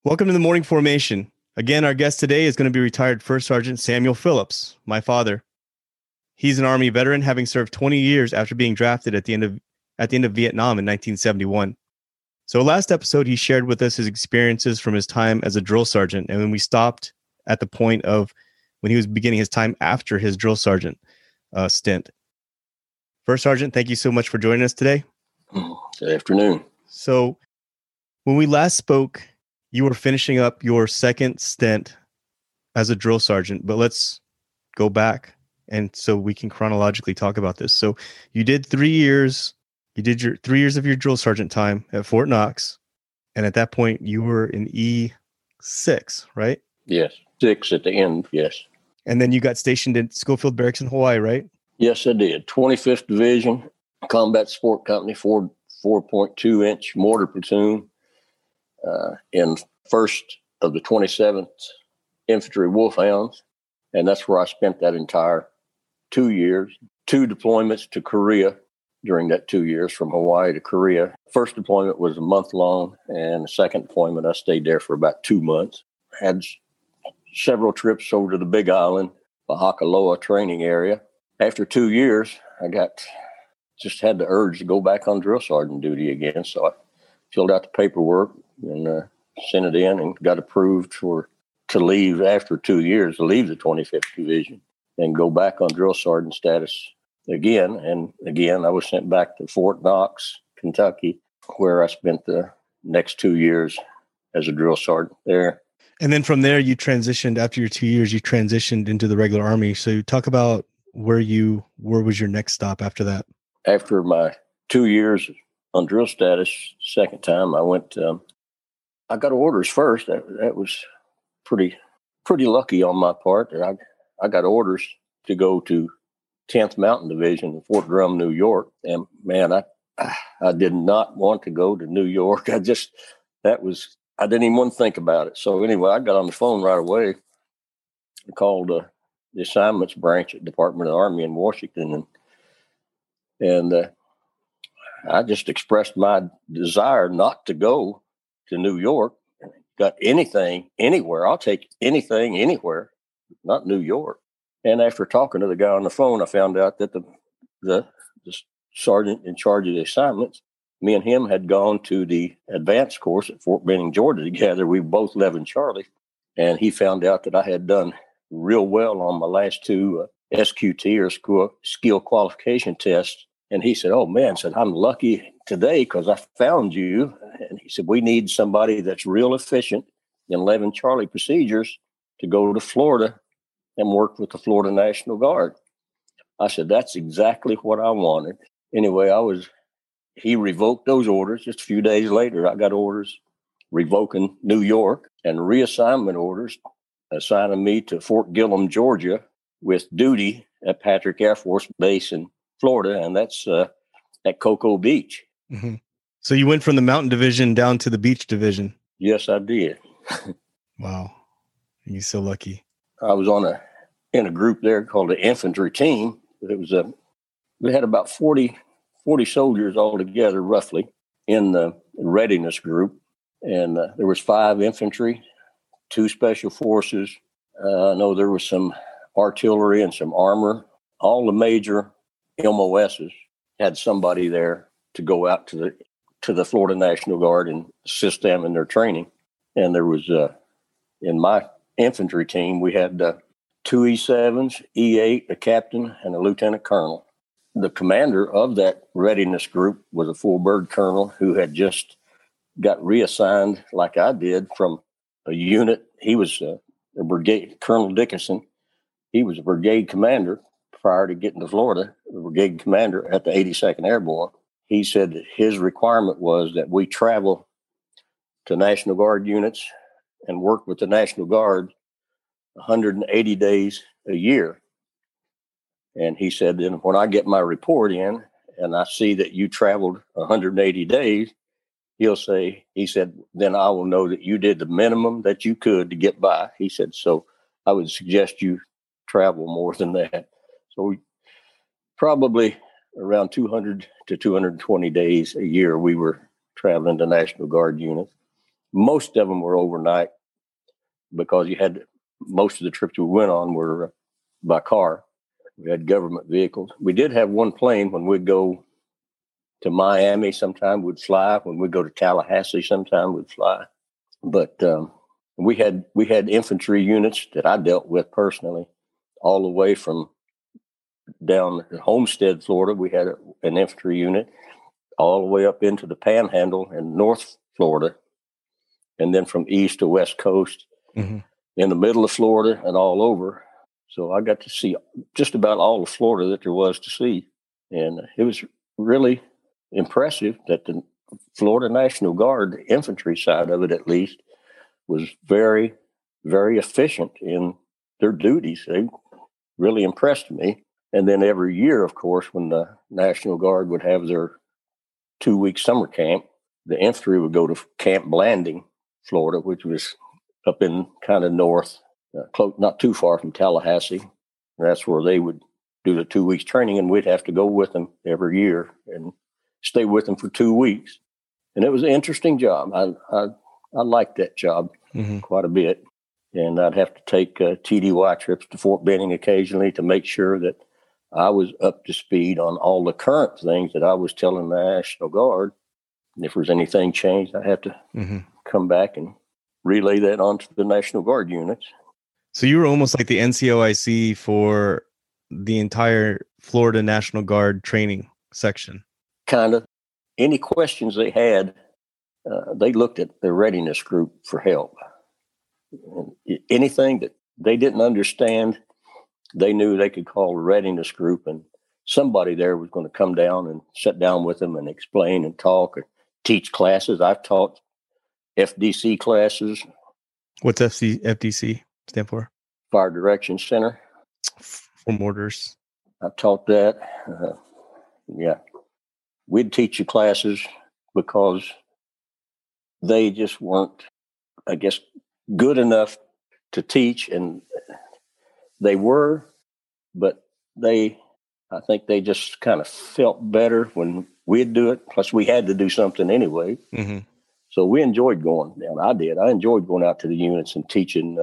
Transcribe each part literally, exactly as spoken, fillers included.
Welcome to the Morning Formation. Again, our guest today is going to be retired First Sergeant Samuel Phillips, my father. He's an Army veteran, having served twenty years after being drafted at the end of at the end of Vietnam in nineteen seventy-one. So last episode, he shared with us his experiences from his time as a drill sergeant, and when we stopped at the point of when he was beginning his time after his drill sergeant uh, stint. First Sergeant, thank you so much for joining us today. Good afternoon. So when we last spoke, you were finishing up your second stint as a drill sergeant, but let's go back and so we can chronologically talk about this. So you did three years, you did your three years of your drill sergeant time at Fort Knox. And at that point you were in E six, right? Yes. Six at the end. Yes. And then you got stationed in Schofield Barracks in Hawaii, right? Yes, I did. twenty-fifth Division, Combat Support Company, four, four point two inch mortar platoon. Uh, in first of the twenty-seventh Infantry Wolfhounds, and that's where I spent that entire two years. Two deployments to Korea during that two years, from Hawaii to Korea. First deployment was a month long, and the second deployment I stayed there for about two months. Had several trips over to the Big Island, the Hakaloa training area. After two years, I got just had the urge to go back on drill sergeant duty again, so I filled out the paperwork and uh, sent it in and got approved for to leave after two years, to leave the twenty-fifth Division and go back on drill sergeant status again. And again, I was sent back to Fort Knox, Kentucky, where I spent the next two years as a drill sergeant there. And then from there, you transitioned, after your two years, you transitioned into the regular Army. So talk about where you, where was your next stop after that? After my two years on drill status, second time, I went, um, I got orders first. That, that was pretty pretty lucky on my part. I, I got orders to go to tenth Mountain Division in Fort Drum, New York. And man, I I did not want to go to New York. I just, that was, I didn't even want to think about it. So anyway, I got on the phone right away. I called uh, the assignments branch at Department of the Army in Washington. And, and uh, I just expressed my desire not to go to New York. Got anything, anywhere. I'll take anything, anywhere, not New York. And after talking to the guy on the phone, I found out that the, the, the sergeant in charge of the assignments, me and him had gone to the advanced course at Fort Benning, Georgia together. We both lived in Charlie. And he found out that I had done real well on my last two uh, S Q T or school, skill qualification tests. And he said, oh, man, said, I'm lucky today because I found you. And he said, we need somebody that's real efficient in eleven Charlie procedures to go to Florida and work with the Florida National Guard. I said, that's exactly what I wanted. Anyway, I was, he revoked those orders. Just a few days later, I got orders revoking New York and reassignment orders assigning me to Fort Gillem, Georgia, with duty at Patrick Air Force Base in Florida, and that's uh, at Cocoa Beach. Mm-hmm. So you went from the Mountain Division down to the Beach Division. Yes, I did. Wow, you're so lucky. I was on a in a group there called the Infantry Team. It was a we had about forty, forty soldiers altogether, roughly, in the readiness group, and uh, there was five infantry, two special forces. Uh, I know there was some artillery and some armor. All the major M O Ss had somebody there to go out to the to the Florida National Guard and assist them in their training. And there was, uh, in my infantry team, we had uh, two E sevens, E eight, a captain, and a lieutenant colonel. The commander of that readiness group was a full bird colonel who had just got reassigned, like I did, from a unit. He was uh, a brigade, Colonel Dickinson. He was a brigade commander prior to getting to Florida, the brigade commander at the eighty-second Airborne. He said that his requirement was that we travel to National Guard units and work with the National Guard one hundred eighty days a year. And he said, then when I get my report in and I see that you traveled one hundred eighty days, he'll say, he said, then I will know that you did the minimum that you could to get by. He said, so I would suggest you travel more than that. So we probably around two hundred to two hundred twenty days a year, we were traveling to National Guard units. most of them were overnight because you had most of the trips we went on were by car. We had government vehicles. We did have one plane when we'd go to Miami. Sometime we'd fly. When we'd go to Tallahassee, sometime we'd fly. But um, we had we had infantry units that I dealt with personally, all the way from down in Homestead, Florida. We had a, an infantry unit all the way up into the Panhandle in North Florida, and then from east to west coast, mm-hmm. in the middle of Florida and all over. So I got to see just about all of Florida that there was to see. And it was really impressive that the Florida National Guard, the infantry side of it at least, was very, very efficient in their duties. They really impressed me. And then every year, of course, when the National Guard would have their two-week summer camp, the infantry would go to Camp Blanding, Florida, which was up in kind of north, uh, close, not too far from Tallahassee. And that's where they would do the two weeks training, and we'd have to go with them every year and stay with them for two weeks. And it was an interesting job. I I, I liked that job mm-hmm. quite a bit. And I'd have to take uh, T D Y trips to Fort Benning occasionally to make sure that I was up to speed on all the current things that I was telling the National Guard. And if there's anything changed, I have to mm-hmm. come back and relay that on to the National Guard units. So you were almost like the N C O I C for the entire Florida National Guard training section. Kind of. Any questions they had, uh, they looked at the readiness group for help. And anything that they didn't understand, they knew they could call the readiness group, and somebody there was going to come down and sit down with them and explain and talk or teach classes. I've taught F D C classes. What's F D C stand for? Fire Direction Center. For mortars. I've taught that. Uh, yeah. We'd teach you classes because they just weren't, I guess, good enough to teach, and they were, but they, I think they just kind of felt better when we'd do it. Plus, we had to do something anyway. Mm-hmm. So we enjoyed going down. I did. I enjoyed going out to the units and teaching uh,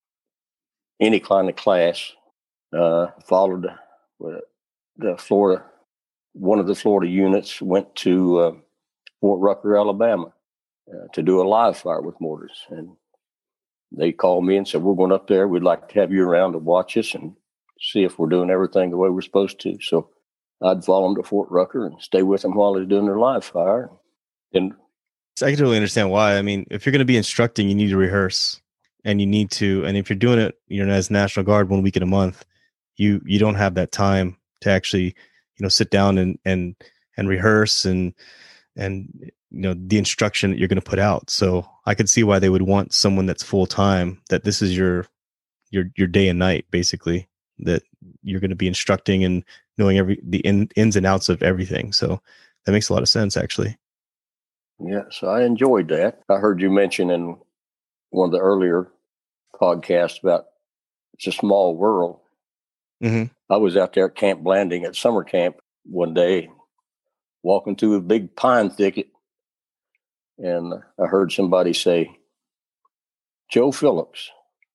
any kind of class. Uh, followed uh, the Florida, one of the Florida units went to uh, Fort Rucker, Alabama, uh, to do a live fire with mortars. And they called me and said, we're going up there. We'd like to have you around to watch us and see if we're doing everything the way we're supposed to. So I'd follow them to Fort Rucker and stay with them while they're doing their live fire. And I can totally understand why. I mean, if you're going to be instructing, you need to rehearse, and you need to, and if you're doing it, you know, as National Guard one week in a month, you, you don't have that time to actually, you know, sit down and, and, and rehearse and, and, you know, the instruction that you're going to put out. So I could see why they would want someone that's full time, that this is your, your, your day and night, basically, that you're going to be instructing and knowing every, the in, ins and outs of everything. So that makes a lot of sense, actually. Yeah. So I enjoyed that. I heard you mention in one of the earlier podcasts about it's a small world. Mm-hmm. I was out there at Camp Blanding at summer camp one day, walking through a big pine thicket, and I heard somebody say, Joe Phillips.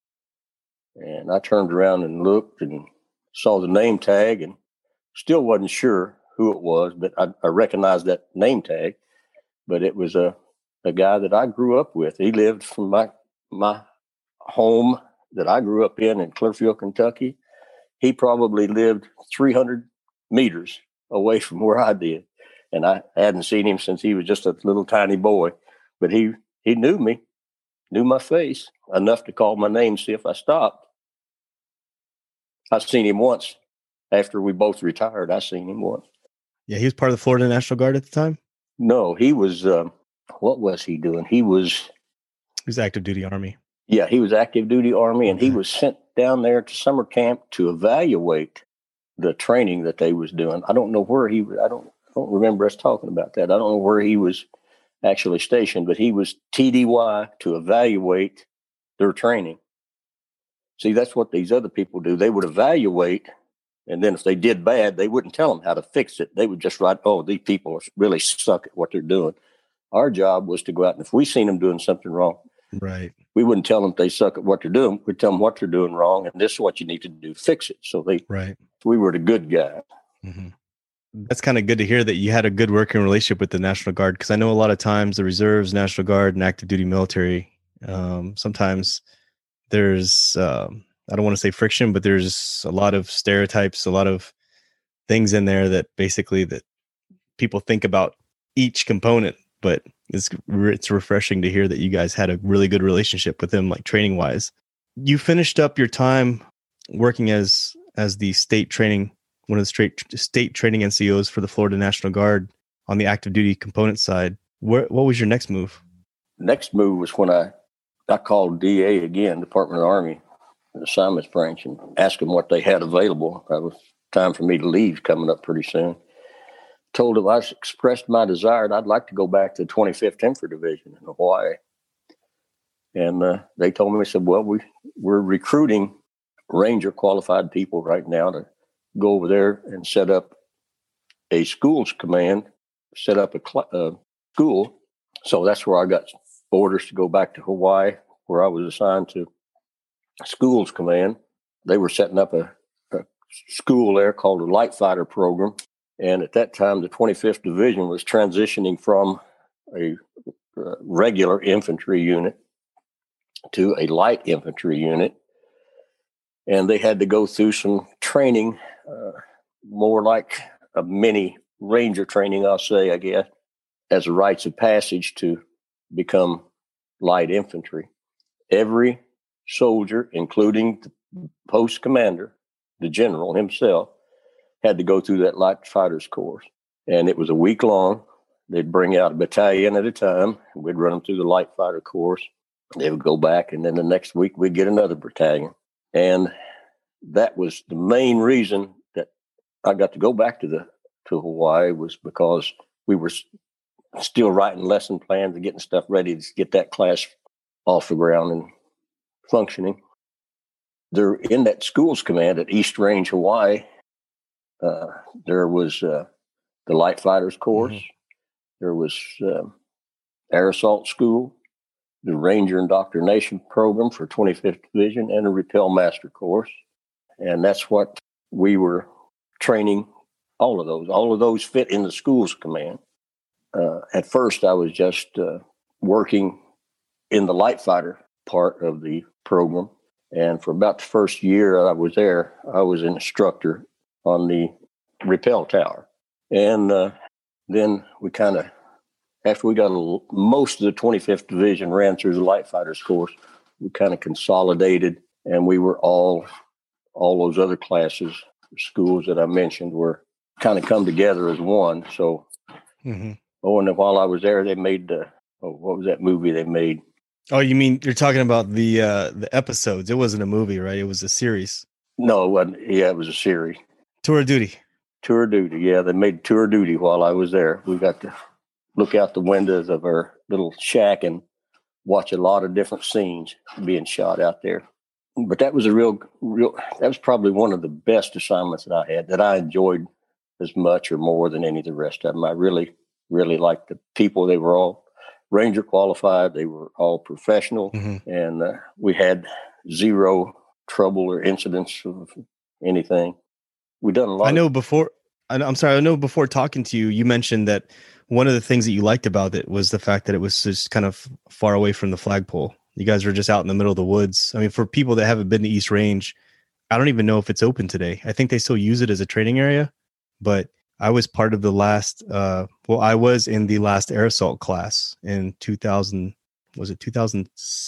And I turned around and looked and saw the name tag and still wasn't sure who it was, but I, I recognized that name tag. But it was a, a guy that I grew up with. He lived from my my home that I grew up in in Clearfield, Kentucky. He probably lived three hundred meters away from where I did. And I hadn't seen him since he was just a little tiny boy. But he, he knew me, knew my face, enough to call my name, see if I stopped. I've seen him once. After we both retired, I seen him once. Yeah, he was part of the Florida National Guard at the time? No, he was, um, what was he doing? He was... He was active duty Army. Yeah, he was active duty Army, and he was sent down there to summer camp to evaluate the training that they was doing. I don't know where he was. I don't, I don't remember us talking about that. I don't know where he was actually stationed, but he was T D Y to evaluate their training. See, that's what these other people do. They would evaluate, and then if they did bad, they wouldn't tell them how to fix it. They would just write, oh, these people really suck at what they're doing. Our job was to go out, and if we seen them doing something wrong, right, we wouldn't tell them they suck at what they're doing. We'd tell them what they're doing wrong, and this is what you need to do to fix it. So they, right. we were the good guy. Mm-hmm. That's kind of good to hear that you had a good working relationship with the National Guard, because I know a lot of times the reserves, National Guard, and active duty military, um, sometimes there's, um, I don't want to say friction, but there's a lot of stereotypes, a lot of things in there that basically that people think about each component, but it's it's refreshing to hear that you guys had a really good relationship with them, like training wise. You finished up your time working as as the state training, one of the state state training N C Os for the Florida National Guard on the active duty component side. Where, what was your next move? Next move was when I I called D A again, Department of the Army, the assignments branch, and asked them what they had available. That was time for me to leave coming up pretty soon. Told them I expressed my desire that I'd like to go back to the twenty-fifth Infantry Division in Hawaii. And uh, they told me, they said, well, we, we're recruiting Ranger qualified people right now to go over there and set up a schools command, set up a cl- uh, school. So that's where I got orders to go back to Hawaii, where I was assigned to schools command. They were setting up a, a school there called the Light Fighter Program. And at that time, the twenty-fifth Division was transitioning from a uh, regular infantry unit to a light infantry unit. And they had to go through some training, uh, more like a mini Ranger training, I'll say, I guess, as a rites of passage to become light infantry. Every soldier, including the post commander, the general himself, had to go through that light fighters course. And it was a week long. They'd bring out a battalion at a time. We'd run them through the light fighter course. They would go back, and then the next week we'd get another battalion. And that was the main reason that I got to go back to the to Hawaii, was because we were still writing lesson plans and getting stuff ready to get that class off the ground and functioning. They're in that schools command at East Range, Hawaii. Uh, there was uh, the light fighters course. Mm-hmm. There was uh, air assault school, the Ranger Indoctrination Program for twenty-fifth Division, and a Repel Master course. And that's what we were training, all of those. All of those fit in the schools command. Uh, at first, I was just uh, working in the light fighter part of the program. And for about the first year I was there, I was an instructor on the Repel Tower. And uh, then we kind of, after we got a, most of the twenty-fifth Division ran through the light fighters course, we kind of consolidated, and we were all, all those other classes, schools that I mentioned, were kind of come together as one. So, mm-hmm. oh, and while I was there, they made the, oh, what was that movie they made? Oh, you mean you're talking about the uh, the episodes? It wasn't a movie, right? It was a series. No, it wasn't. Yeah, it was a series. Tour of Duty. Tour of Duty. Yeah, they made Tour of Duty while I was there. We got to look out the windows of our little shack and watch a lot of different scenes being shot out there. But that was a real, real. That was probably one of the best assignments that I had, that I enjoyed as much or more than any of the rest of them. I really, really liked the people. They were all Ranger qualified. They were all professional, mm-hmm. and uh, we had zero trouble or incidents of anything. We done a lot. I know of- before. I'm sorry. I know before talking to you, you mentioned that one of the things that you liked about it was the fact that it was just kind of far away from the flagpole. You guys were just out in the middle of the woods. I mean, for people that haven't been to East Range, I don't even know if it's open today. I think they still use it as a training area, but I was part of the last, uh, well, I was in the last air assault class in two thousand, was it two thousand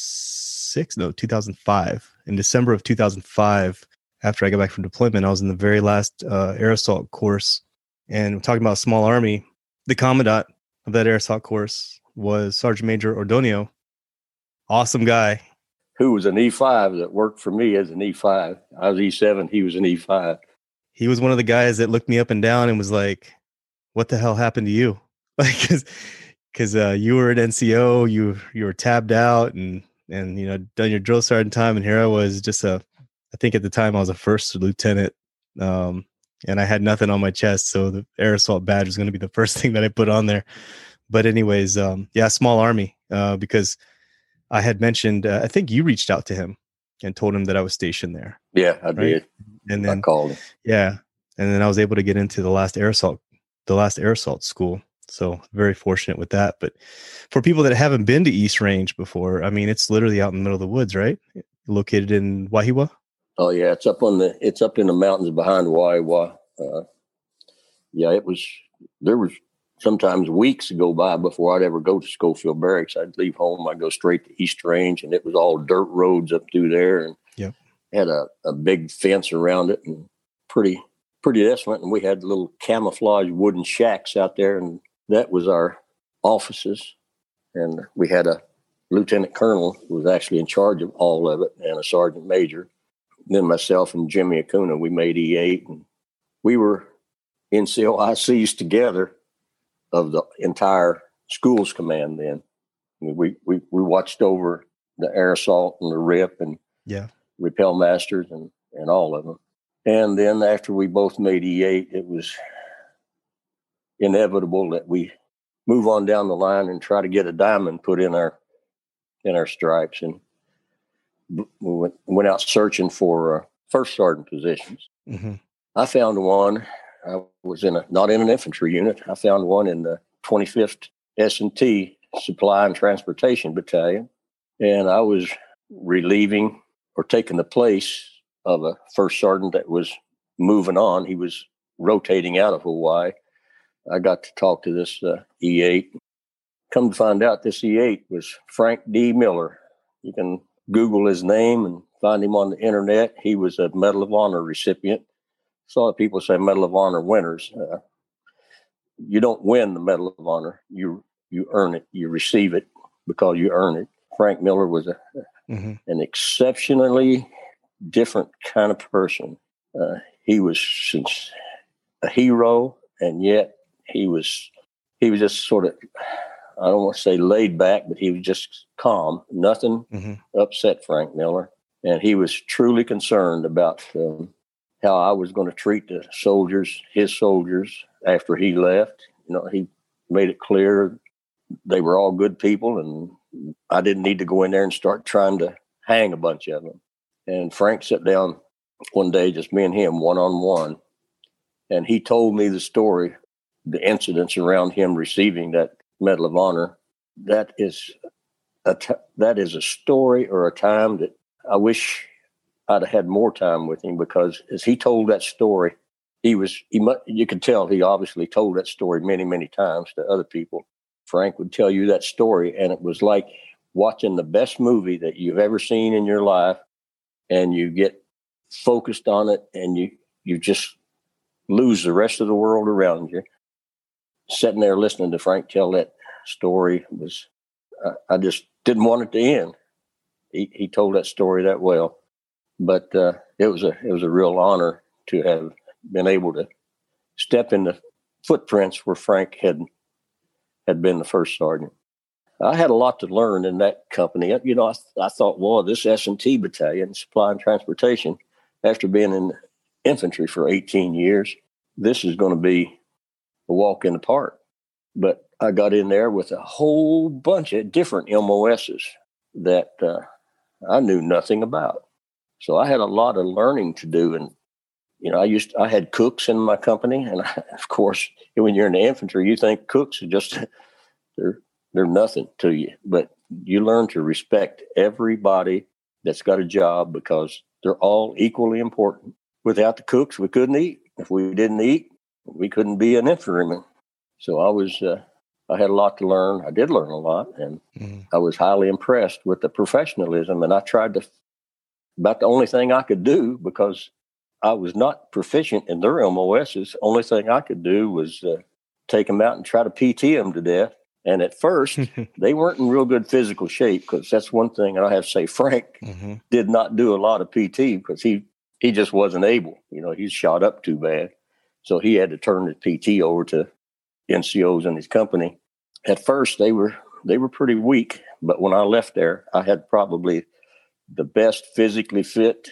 six? No, two thousand five. In December of two thousand five, after I got back from deployment, I was in the very last uh, air assault course. And we're talking about small army. The commandant of that air assault course was Sergeant Major Ordonio. Awesome guy. Who was an E five that worked for me as an E five. I was E seven. He was an E five. He was one of the guys that looked me up and down and was like, what the hell happened to you? Like, cause, cause, uh, you were an N C O, you, you were tabbed out and, and, you know, done your drill sergeant time. And here I was just a, I think at the time I was a first lieutenant. Um, and I had nothing on my chest. So the air assault badge was going to be the first thing that I put on there. But anyways, um, yeah, small army, uh, because I had mentioned, uh, I think you reached out to him and told him that I was stationed there. Yeah, I Right. did. And I then, called him. yeah. And then I was able to get into the last air assault, the last air assault school. So very fortunate with that. But for people that haven't been to East Range before, I mean, it's literally out in the middle of the woods, right? Located in Wahiwa. Oh yeah, it's up on the it's up in the mountains behind Waiwa. Uh, yeah, it was. There was sometimes weeks go by before I'd ever go to Schofield Barracks. I'd leave home, I'd go straight to East Range, and it was all dirt roads up through there, and yep. had a, a big fence around it, and pretty pretty excellent. And we had little camouflage wooden shacks out there, and that was our offices. And we had a lieutenant colonel who was actually in charge of all of it, and a sergeant major. Then myself and Jimmy Acuna, we made E eight, and we were N C O I Cs together of the entire schools command. Then I mean, we we we watched over the air assault and the R I P and yeah, repel masters and and all of them. And then after we both made E eight, it was inevitable that we move on down the line and try to get a diamond put in our in our stripes. And we went, went out searching for uh, first sergeant positions. Mm-hmm. I found one. I was in a not in an infantry unit. I found one in the twenty-fifth S and T Supply and Transportation Battalion, and I was relieving or taking the place of a first sergeant that was moving on. He was rotating out of Hawaii. I got to talk to this uh, E eight. Come to find out, this E eight was Frank D. Miller. You can Google his name and find him on the internet. He was a Medal of Honor recipient. Saw people say Medal of Honor winners. Uh, you don't win the Medal of Honor. You you earn it. You receive it because you earn it. Frank Miller was a mm-hmm. an exceptionally different kind of person. Uh, he was since a hero, and yet he was he was just sort of, I don't want to say laid back, but he was just calm. Nothing mm-hmm. upset Frank Miller, and he was truly concerned about um, how I was going to treat the soldiers, his soldiers, after he left. You know, he made it clear they were all good people, and I didn't need to go in there and start trying to hang a bunch of them. And Frank sat down one day, just me and him, one-on-one, and he told me the story, the incidents around him receiving that Medal of Honor. That is a t- that is a story or a time that I wish I'd have had more time with him, because as he told that story, he was, he mu- you could tell he obviously told that story many, many times to other people. Frank would tell you that story, and it was like watching the best movie that you've ever seen in your life, and you get focused on it, and you, you just lose the rest of the world around you. Sitting there listening to Frank tell that story was, I, I just didn't want it to end. He, he told that story that well. But uh, it was a it was a real honor to have been able to step in the footprints where Frank had had been the first sergeant. I had a lot to learn in that company. You know, I, I thought, well, this S and T battalion, Supply and Transportation, after being in infantry for eighteen years, this is going to be a walk in the park. But I got in there with a whole bunch of different M O Ss that uh, I knew nothing about. So I had a lot of learning to do. And, you know, I used, to, I had cooks in my company. And I, of course, when you're in the infantry, you think cooks are just, they're, they're nothing to you. But you learn to respect everybody that's got a job, because they're all equally important. Without the cooks, we couldn't eat. If we didn't eat, we couldn't be an infantryman. So I was, uh, I had a lot to learn. I did learn a lot. And mm. I was highly impressed with the professionalism. And I tried to, about the only thing I could do, because I was not proficient in their M O Ss. Only thing I could do was uh, take them out and try to P T them to death. And at first, they weren't in real good physical shape, because that's one thing. And I have to say, Frank mm-hmm. did not do a lot of P T, because he, he just wasn't able. You know, he's shot up too bad. So he had to turn the P T over to N C Os in his company. At first, they were they were pretty weak. But when I left there, I had probably the best physically fit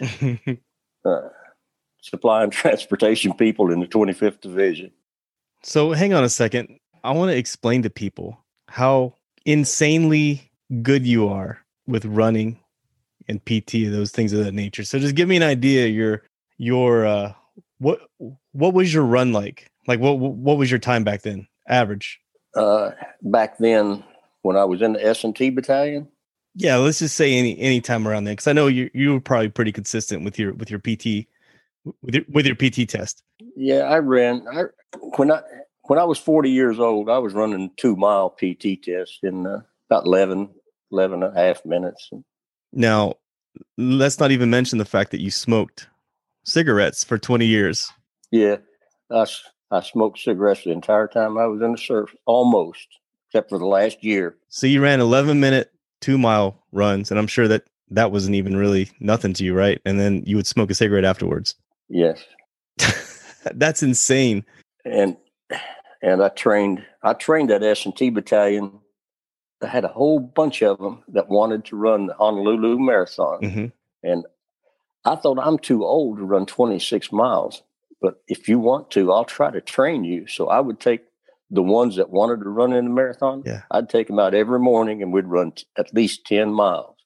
uh, supply and transportation people in the twenty-fifth Division. So hang on a second. I want to explain to people how insanely good you are with running and P T, those things of that nature. So just give me an idea. Your your uh, what what was your run like? Like what what was your time back then? Average. Uh, back then, when I was in the S and T battalion. Yeah, let's just say any any time around then, because I know you you were probably pretty consistent with your with your P T with your with your P T test. Yeah, I ran. I when I when I was forty years old, I was running two mile P T tests in uh, about eleven, eleven and a half minutes. Now, let's not even mention the fact that you smoked cigarettes for twenty years. Yeah, I, I smoked cigarettes the entire time I was in the service, almost, except for the last year. So you ran eleven minute, two mile runs, and I'm sure that that wasn't even really nothing to you, right? And then you would smoke a cigarette afterwards. Yes. That's insane. And and I trained, I trained at S and T battalion. I had a whole bunch of them that wanted to run the Honolulu Marathon. Mm-hmm. And I thought, I'm too old to run twenty-six miles. But if you want to, I'll try to train you. So I would take the ones that wanted to run in the marathon. Yeah. I'd take them out every morning and we'd run t- at least ten miles.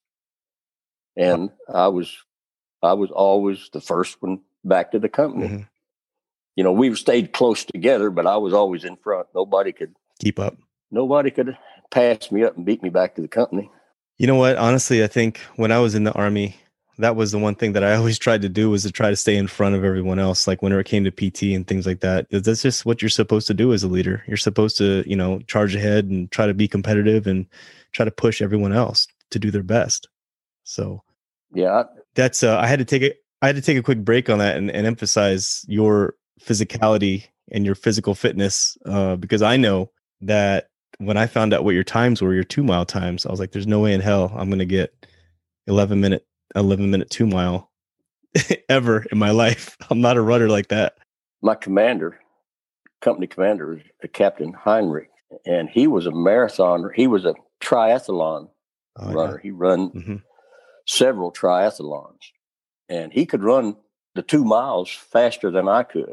And I was, I was always the first one back to the company. Mm-hmm. You know, we've stayed close together, but I was always in front. Nobody could keep up. Nobody could pass me up and beat me back to the company. You know what? Honestly, I think when I was in the Army, that was the one thing that I always tried to do, was to try to stay in front of everyone else. Like whenever it came to P T and things like that, that's just what you're supposed to do as a leader. You're supposed to, you know, charge ahead and try to be competitive and try to push everyone else to do their best. So yeah, that's, uh, I had to take it. I had to take a quick break on that and, and emphasize your physicality and your physical fitness, uh, because I know that when I found out what your times were, your two mile times, I was like, there's no way in hell I'm going to get eleven minute, eleven minute two mile ever in my life. I'm not a runner like that. My commander, company commander, was Captain Heinrich, and he was a marathoner. He was a triathlon oh, runner. Yeah. He ran mm-hmm. several triathlons, and he could run the two miles faster than I could.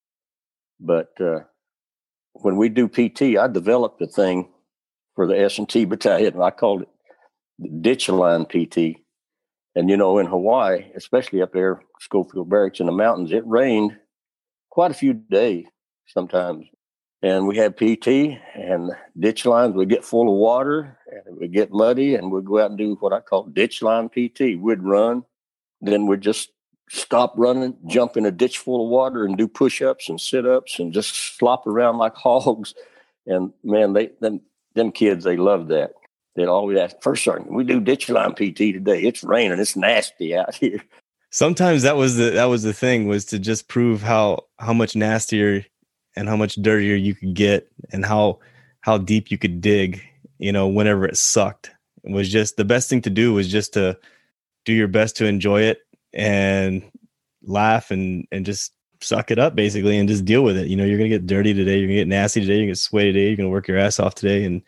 But uh, when we do P T, I developed a thing for the S and T battalion, and I called it the ditch line P T. And, you know, in Hawaii, especially up there, Schofield Barracks in the mountains, it rained quite a few days sometimes. And we had P T, and ditch lines would get full of water, and it would get muddy, and we'd go out and do what I call ditch line P T. We'd run, then we'd just stop running, jump in a ditch full of water and do push-ups and sit-ups and just flop around like hogs. And, man, they them, them kids, they loved that. They'd always ask, First Sergeant, we do ditch line P T today. It's raining. It's nasty out here. Sometimes that was the that was the thing, was to just prove how how much nastier and how much dirtier you could get, and how how deep you could dig, you know, whenever it sucked. It was just the best thing to do was just to do your best to enjoy it and laugh and and just suck it up, basically, and just deal with it. You know, you're gonna get dirty today, you're gonna get nasty today, you're gonna get sweaty today, you're gonna work your ass off today. And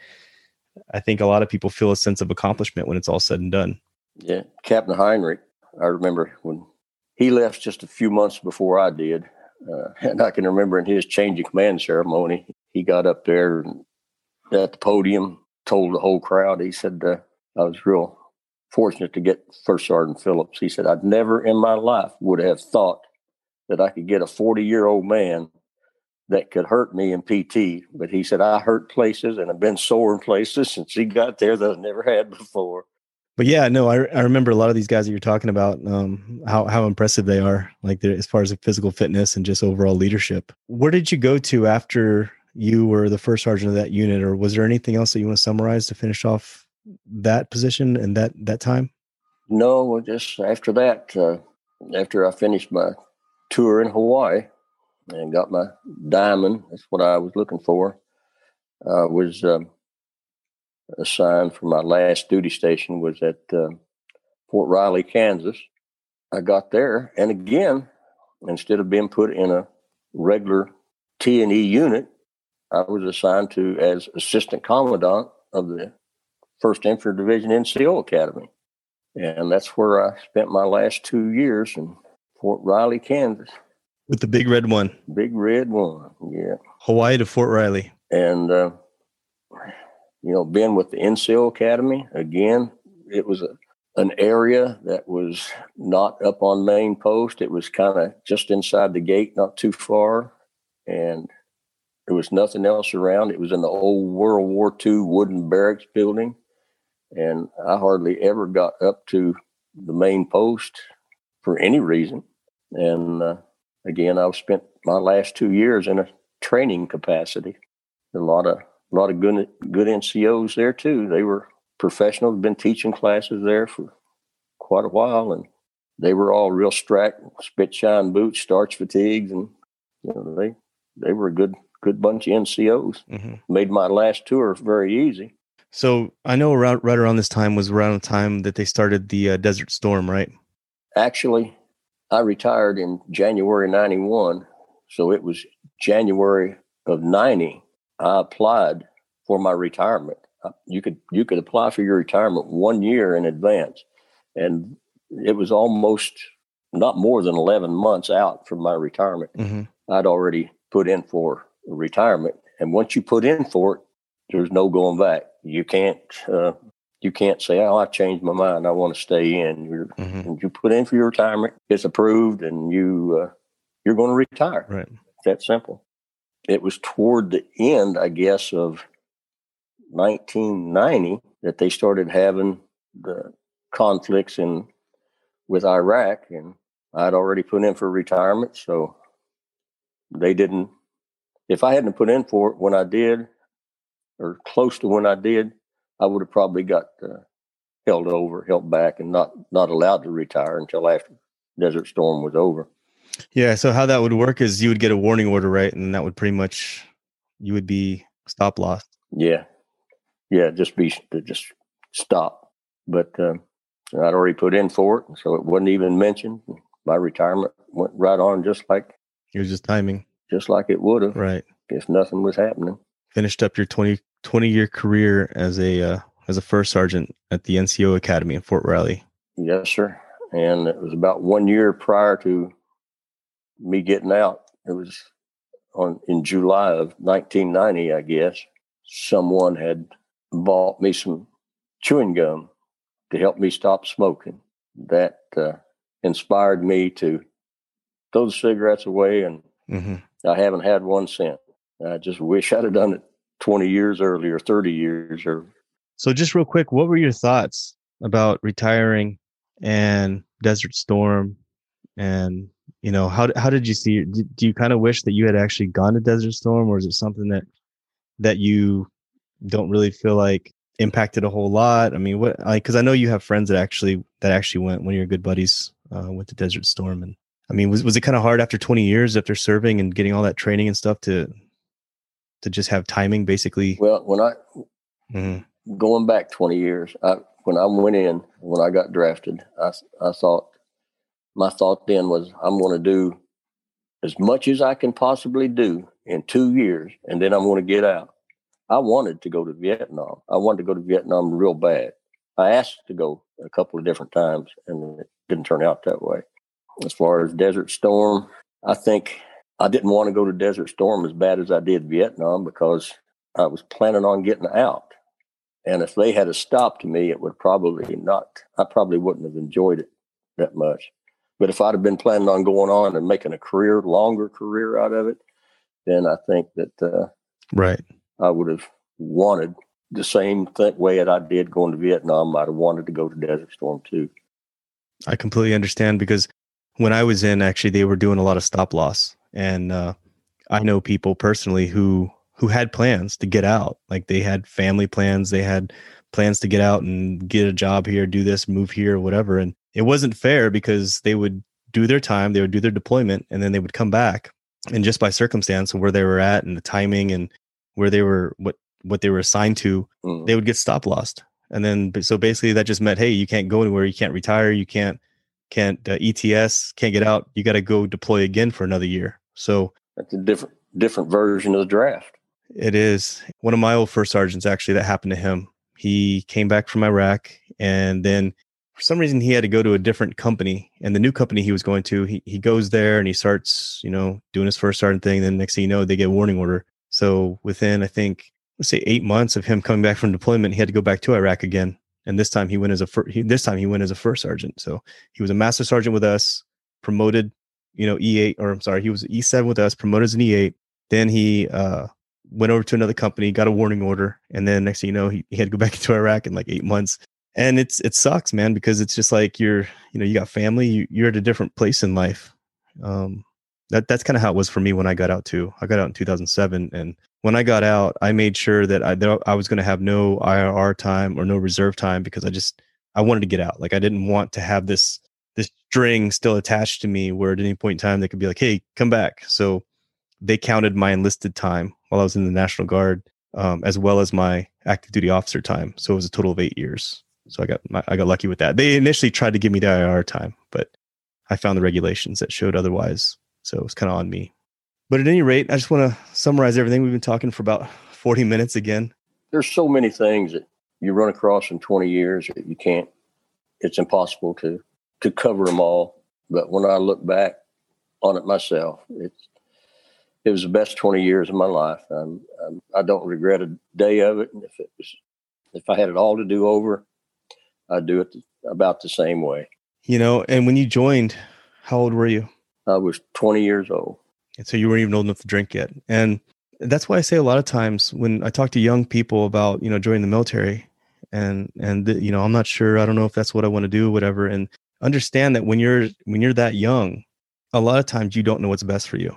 I think a lot of people feel a sense of accomplishment when it's all said and done. Yeah. Captain Heinrich, I remember when he left just a few months before I did. Uh, and I can remember in his change of command ceremony, he got up there and at the podium, told the whole crowd, he said, uh, I was real fortunate to get First Sergeant Phillips. He said, I'd never in my life would have thought that I could get a forty-year-old man that could hurt me in P T. But he said, I hurt places and have been sore in places since he got there that I never had before. But yeah, no, I I remember a lot of these guys that you're talking about, um, how, how impressive they are, like as far as physical fitness and just overall leadership. Where did you go to after you were the first sergeant of that unit, or was there anything else that you want to summarize to finish off that position and that, that time? No, just after that, uh, after I finished my tour in Hawaii and got my diamond, that's what I was looking for, uh, was um, assigned for my last duty station was at uh, Fort Riley, Kansas. I got there, and again, instead of being put in a regular T and E unit, I was assigned to as assistant commandant of the first Infantry Division N C O Academy. And that's where I spent my last two years in Fort Riley, Kansas. With the big red one. Big red one, yeah. Hawaii to Fort Riley. And uh, you know, being with the N C O Academy, again, it was a, an area that was not up on main post. It was kind of just inside the gate, not too far. And there was nothing else around. It was in the old World War Two wooden barracks building. And I hardly ever got up to the main post for any reason. And uh, again, I've spent my last two years in a training capacity. A lot of a lot of good good N C Os there too. They were professionals, been teaching classes there for quite a while, and they were all real strapped, spit shine boots, starch fatigues, and you know they they were a good good bunch of N C Os. Mm-hmm. Made my last tour very easy. So I know around right around this time was around the time that they started the uh, Desert Storm, right? Actually, I retired in January ninety-one, so it was January of ninety. I applied for my retirement. You could you could apply for your retirement one year in advance, and it was almost not more than eleven months out from my retirement. Mm-hmm. I'd already put in for retirement, and once you put in for it, there's no going back. You can't uh, you can't say, "Oh, I changed my mind. I want to stay in." You're, mm-hmm. You put in for your retirement, it's approved, and you uh, you're going to retire. Right. It's that simple. It was toward the end, I guess, of nineteen ninety that they started having the conflicts in with Iraq, and I'd already put in for retirement, so they didn't. If I hadn't put in for it when I did, or close to when I did, I would have probably got uh, held over, held back, and not not allowed to retire until after Desert Storm was over. Yeah, so how that would work is you would get a warning order, right? And that would pretty much, you would be stop loss. Yeah. Yeah, just be, just stop. But um, I'd already put in for it, so it wasn't even mentioned. My retirement went right on just like. It was just timing. Just like it would have. Right. If nothing was happening. Finished up your twenty, twenty year career as a, uh, as a first sergeant at the N C O Academy in Fort Riley. Yes, sir. And it was about one year prior to me getting out. It was on in July of nineteen ninety, I guess. Someone had bought me some chewing gum to help me stop smoking. That uh, inspired me to throw the cigarettes away, and mm-hmm. I haven't had one since. I just wish I'd have done it twenty years earlier, thirty years earlier. So just real quick, what were your thoughts about retiring and Desert Storm? And, you know, how how did you see it? Do you kind of wish that you had actually gone to Desert Storm, or is it something that that you don't really feel like impacted a whole lot? I mean, what, like, because I know you have friends that actually that actually went. One of your good buddies uh, went to Desert Storm, and I mean, was was it kind of hard after twenty years after serving and getting all that training and stuff to to just have timing, basically? Well, when I mm-hmm. going back twenty years, I, when I went in, when I got drafted, I I thought. My thought then was, I'm going to do as much as I can possibly do in two years, and then I'm going to get out. I wanted to go to Vietnam. I wanted to go to Vietnam real bad. I asked to go a couple of different times, and it didn't turn out that way. As far as Desert Storm, I think I didn't want to go to Desert Storm as bad as I did Vietnam because I was planning on getting out. And if they had stopped me, it would probably not, I probably wouldn't have enjoyed it that much. But if I'd have been planning on going on and making a career, longer career out of it, then I think that uh, right, I would have wanted the same th- way that I did going to Vietnam. I'd have wanted to go to Desert Storm too. I completely understand, because when I was in, actually, they were doing a lot of stop loss, and uh, I know people personally who who had plans to get out. Like, they had family plans, they had plans to get out and get a job here, do this, move here, whatever, and it wasn't fair because they would do their time, they would do their deployment, and then they would come back. And just by circumstance of where they were at and the timing and where they were, what, what they were assigned to, mm. they would get stop lost. And then, so basically that just meant, hey, you can't go anywhere. You can't retire. You can't, can't uh, E T S, can't get out. You got to go deploy again for another year. So that's a different, different version of the draft. It is. One of my old first sergeants, actually, that happened to him. He came back from Iraq, and then for some reason he had to go to a different company, and the new company he was going to, he, he goes there and he starts, you know, doing his first sergeant thing. Then next thing you know, they get a warning order. So within, I think let's say eight months of him coming back from deployment, he had to go back to Iraq again. And this time he went as a fir- he, this time he went as a first sergeant. So he was a master sergeant with us, promoted, you know, E eight, or I'm sorry, he was E seven with us, promoted as an E eight. Then he uh, went over to another company, got a warning order, and then next thing you know, he, he had to go back into Iraq in like eight months. And it's it sucks, man, because it's just like you're, you know, you got family, you, you're at a different place in life. Um, that that's kind of how it was for me when I got out too. I got out in two thousand seven, and when I got out, I made sure that I that I was going to have no I R R time or no reserve time, because I just I wanted to get out. Like I didn't want to have this this string still attached to me where at any point in time they could be like, "Hey, come back." So they counted my enlisted time while I was in the National Guard, um, as well as my active duty officer time. So it was a total of eight years. So I got my, I got lucky with that. They initially tried to give me the I R R time, but I found the regulations that showed otherwise. So it was kind of on me. But at any rate, I just want to summarize everything. We've been talking for about forty minutes again. There's so many things that you run across in twenty years that you can't, it's impossible to, to cover them all. But when I look back on it myself, it's, it was the best twenty years of my life. I'm, I'm, I don't regret a day of it. And if it was, if I had it all to do over, I'd do it about the same way. You know, and when you joined, how old were you? I was twenty years old. And so you weren't even old enough to drink yet. And that's why I say a lot of times when I talk to young people about, you know, joining the military and, and, the, you know, I'm not sure, I don't know if that's what I want to do, whatever. And understand that when you're, when you're that young, a lot of times you don't know what's best for you.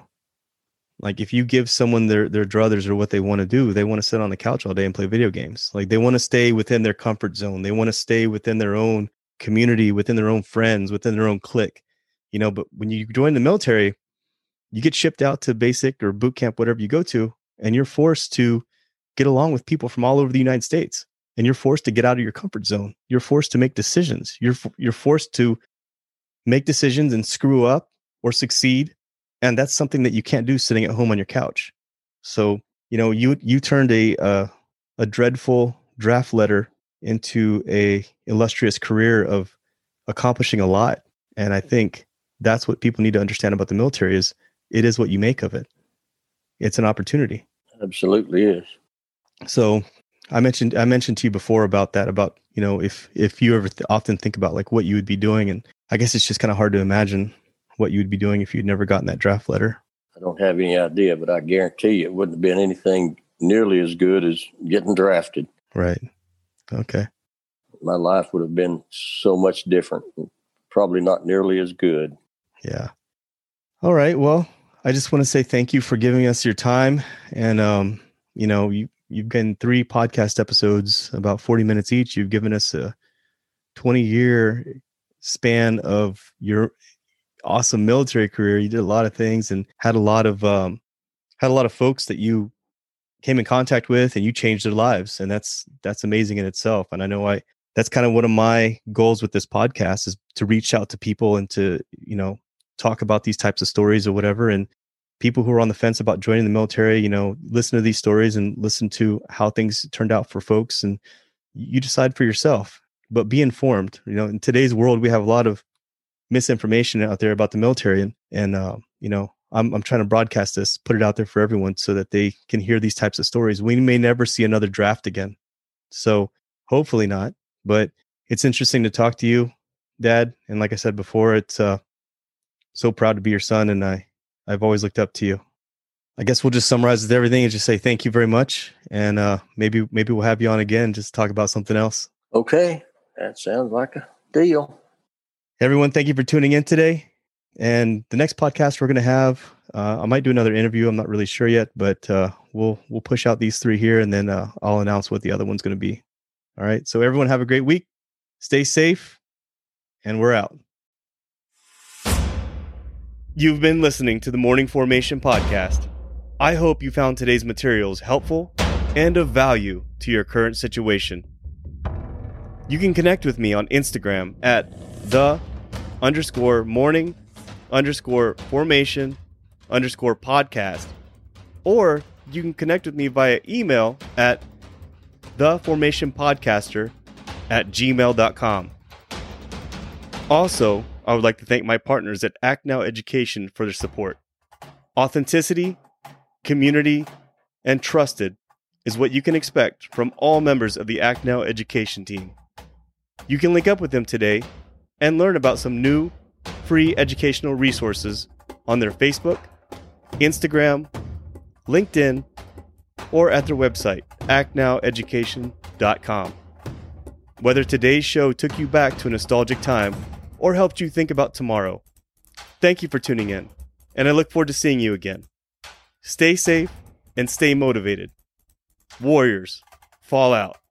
Like if you give someone their, their druthers or what they want to do, they want to sit on the couch all day and play video games. Like they want to stay within their comfort zone. They want to stay within their own community, within their own friends, within their own clique, you know, but when you join the military, you get shipped out to basic or boot camp, whatever you go to, and you're forced to get along with people from all over the United States. And you're forced to get out of your comfort zone. You're forced to make decisions. You're you're forced to make decisions and screw up or succeed. And that's something that you can't do sitting at home on your couch. So, you know, you you turned a uh, a dreadful draft letter into a illustrious career of accomplishing a lot. And I think that's what people need to understand about the military is it is what you make of it. It's an opportunity. Absolutely is. So I mentioned, I mentioned to you before about that, about, you know, if, if you ever th- often think about like what you would be doing. And I guess it's just kind of hard to imagine what you would be doing if you'd never gotten that draft letter. I don't have any idea, but I guarantee you it wouldn't have been anything nearly as good as getting drafted. Right. Okay. My life would have been so much different. Probably not nearly as good. Yeah. All right. Well, I just want to say thank you for giving us your time. And, um, you know, you, you've been three podcast episodes, about forty minutes each. You've given us a twenty year span of your awesome military career. You did a lot of things and had a lot of, um, had a lot of folks that you came in contact with and you changed their lives. And that's, that's amazing in itself. And I know I, that's kind of one of my goals with this podcast is to reach out to people and to, you know, talk about these types of stories or whatever. And people who are on the fence about joining the military, you know, listen to these stories and listen to how things turned out for folks and you decide for yourself, but be informed. You know, in today's world, we have a lot of misinformation out there about the military and, and, uh, you know, I'm, I'm trying to broadcast this, put it out there for everyone so that they can hear these types of stories. We may never see another draft again. So hopefully not, but it's interesting to talk to you, Dad. And like I said before, it's, uh, so proud to be your son, and I, I've always looked up to you. I guess we'll just summarize with everything and just say thank you very much, and uh, maybe maybe we'll have you on again just to talk about something else. Okay, that sounds like a deal. Everyone, thank you for tuning in today. And the next podcast we're going to have, uh, I might do another interview. I'm not really sure yet, but uh, we'll we'll push out these three here, and then uh, I'll announce what the other one's going to be. All right. So everyone, have a great week. Stay safe, and we're out. You've been listening to the Morning Formation Podcast. I hope you found today's materials helpful and of value to your current situation. You can connect with me on Instagram at the underscore morning underscore formation underscore podcast, or you can connect with me via email at theformationpodcaster at gmail dot com. Also, I would like to thank my partners at Act Now Education for their support. Authenticity, community, and trusted is what you can expect from all members of the Act Now education team. You can link up with them today and learn about some new, free educational resources on their Facebook, Instagram, LinkedIn, or at their website, act now education dot com. Whether today's show took you back to a nostalgic time or helped you think about tomorrow, thank you for tuning in, and I look forward to seeing you again. Stay safe and stay motivated. Warriors, fall out.